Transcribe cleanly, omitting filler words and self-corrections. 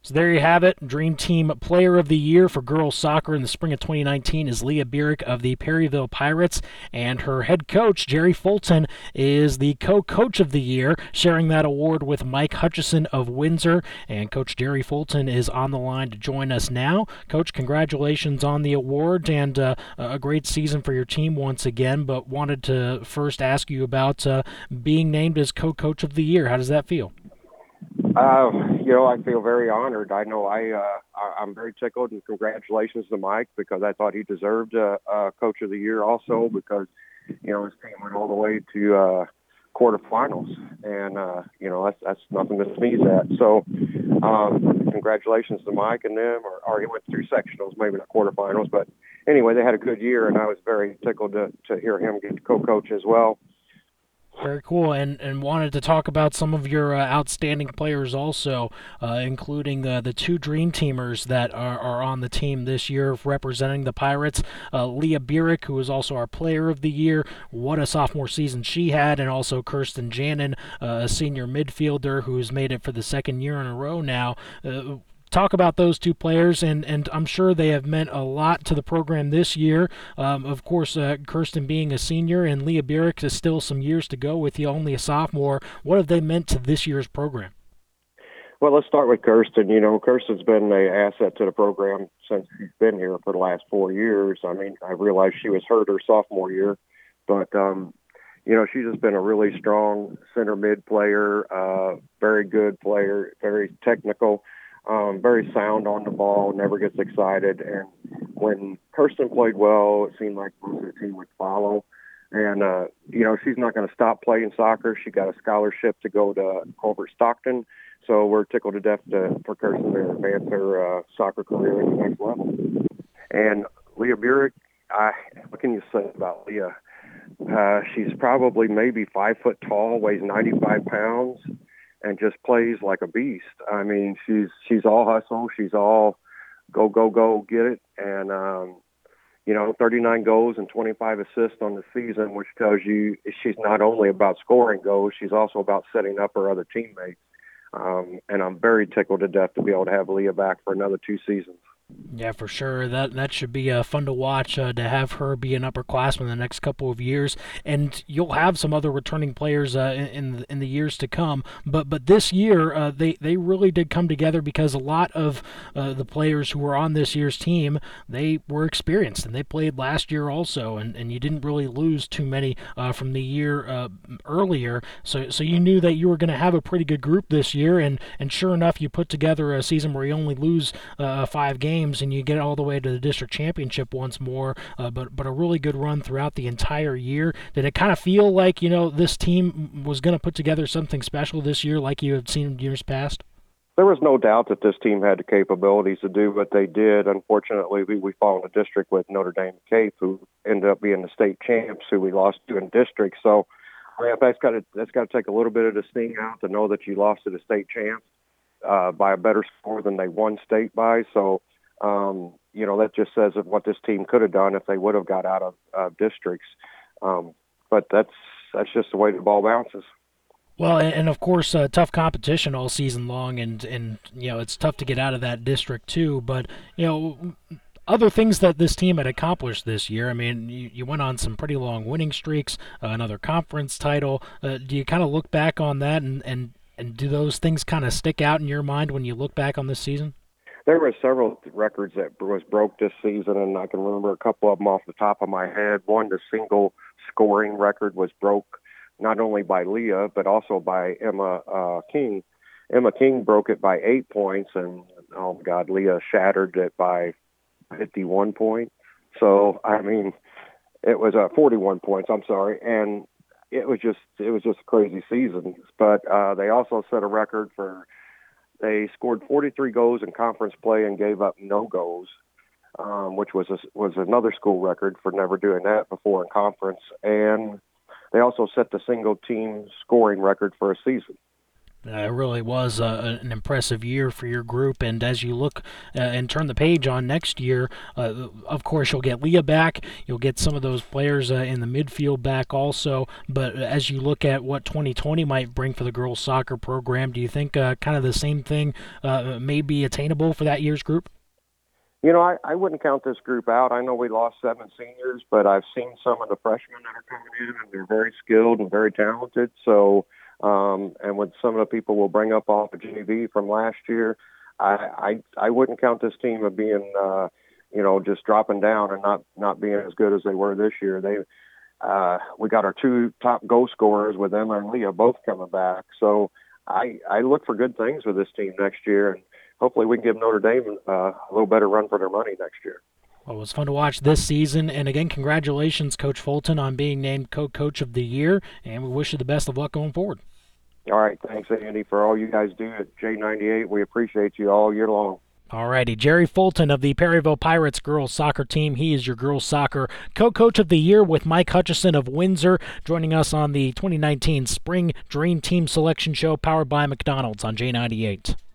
So there you have it. Dream Team Player of the Year for girls soccer in the spring of 2019 is Leah Burek of the Perryville Pirates, and her head coach, Jerry Fulton, is the co-coach of the year, sharing that award with Mike Hutchison of Windsor. And Coach Jerry Fulton is on the line to join us now. Coach, congratulations on the award and a great season for your team once again, but wanted to first ask you about being named as co-coach of the year. How does that feel? I feel very honored. I know I'm very tickled, and congratulations to Mike because I thought he deserved Coach of the Year also because, his team went all the way to quarterfinals, and that's nothing to sneeze at. So, congratulations to Mike and them, or he went through sectionals, maybe not quarterfinals, but anyway, they had a good year, and I was very tickled to hear him get co-coach as well. Very cool, and wanted to talk about some of your outstanding players also, including the two Dream Teamers that are on the team this year representing the Pirates. Leah Burek, who is also our Player of the Year. What a sophomore season she had, and also Kirsten Janin, a senior midfielder who's made it for the second year in a row now. Talk about those two players, and I'm sure they have meant a lot to the program this year. Of course, Kirsten being a senior and Leah Burek is still some years to go with you, only a sophomore. What have they meant to this year's program? Well, let's start with Kirsten. Kirsten's been an asset to the program since she's been here for the last 4 years. I mean, I realized she was hurt her sophomore year, but she's just been a really strong center mid player, very good player, very technical. Very sound on the ball, never gets excited. And when Kirsten played well, it seemed like most of the team would follow. And, she's not going to stop playing soccer. She got a scholarship to go to Colbert Stockton. So we're tickled to death for Kirsten to advance her soccer career to the next level. And Leah Burek, what can you say about Leah? She's probably maybe 5 foot tall, weighs 95 pounds. And just plays like a beast. I mean, she's all hustle. She's all go, go, go, get it. And, 39 goals and 25 assists on the season, which tells you she's not only about scoring goals, she's also about setting up her other teammates. And I'm very tickled to death to be able to have Leah back for another 2 seasons. Yeah, for sure. That should be fun to watch, to have her be an upperclassman the next couple of years, and you'll have some other returning players in the years to come. But this year, they really did come together because a lot of the players who were on this year's team, they were experienced and they played last year also, and you didn't really lose too many from the year earlier. So you knew that you were going to have a pretty good group this year, and sure enough, you put together a season where you only lose 5 games and you get all the way to the district championship once more, but a really good run throughout the entire year. Did it kind of feel like this team was going to put together something special this year, like you had seen in years past? There was no doubt that this team had the capabilities to do what they did. Unfortunately, we fall in a district with Notre Dame Cape, who ended up being the state champs, who we lost to in district. So, that's got to take a little bit of the sting out to know that you lost to the state champs by a better score than they won state by. So. That just says of what this team could have done if they would have got out of districts. But that's just the way the ball bounces. Well, and of course, tough competition all season long, and it's tough to get out of that district too. But other things that this team had accomplished this year. I mean, you went on some pretty long winning streaks, another conference title. Do you kind of look back on that, and do those things kind of stick out in your mind when you look back on this season? There were several records that was broke this season, and I can remember a couple of them off the top of my head. One, the single scoring record was broke not only by Leah, but also by Emma King. Emma King broke it by 8 points, and, oh, God, Leah shattered it by 51 points. So, I mean, it was 41 points, I'm sorry, and it was just a crazy season. But they also set a record for they scored 43 goals in conference play and gave up no goals, which was another school record for never doing that before in conference. And they also set the single team scoring record for a season. It really was an impressive year for your group, and as you look and turn the page on next year, of course you'll get Leah back, you'll get some of those players in the midfield back also. But as you look at what 2020 might bring for the girls soccer program, do you think kind of the same thing may be attainable for that year's group? I wouldn't count this group out. I know we lost 7 seniors, but I've seen some of the freshmen that are coming in, and they're very skilled and very talented. So, and with some of the people we'll bring up off of JV from last year, I wouldn't count this team of being, just dropping down and not being as good as they were this year. We got our 2 top goal scorers with Emma and Leah both coming back. So I look for good things with this team next year, and hopefully we can give Notre Dame a little better run for their money next year. Well, it was fun to watch this season, and again, congratulations, Coach Fulton, on being named Co-Coach of the Year, and we wish you the best of luck going forward. All right, thanks, Andy, for all you guys do at J98. We appreciate you all year long. Alrighty, Jerry Fulton of the Perryville Pirates girls soccer team. He is your girls soccer co-coach of the year, with Mike Hutchison of Windsor joining us on the 2019 Spring Dream Team Selection Show, powered by McDonald's on J98.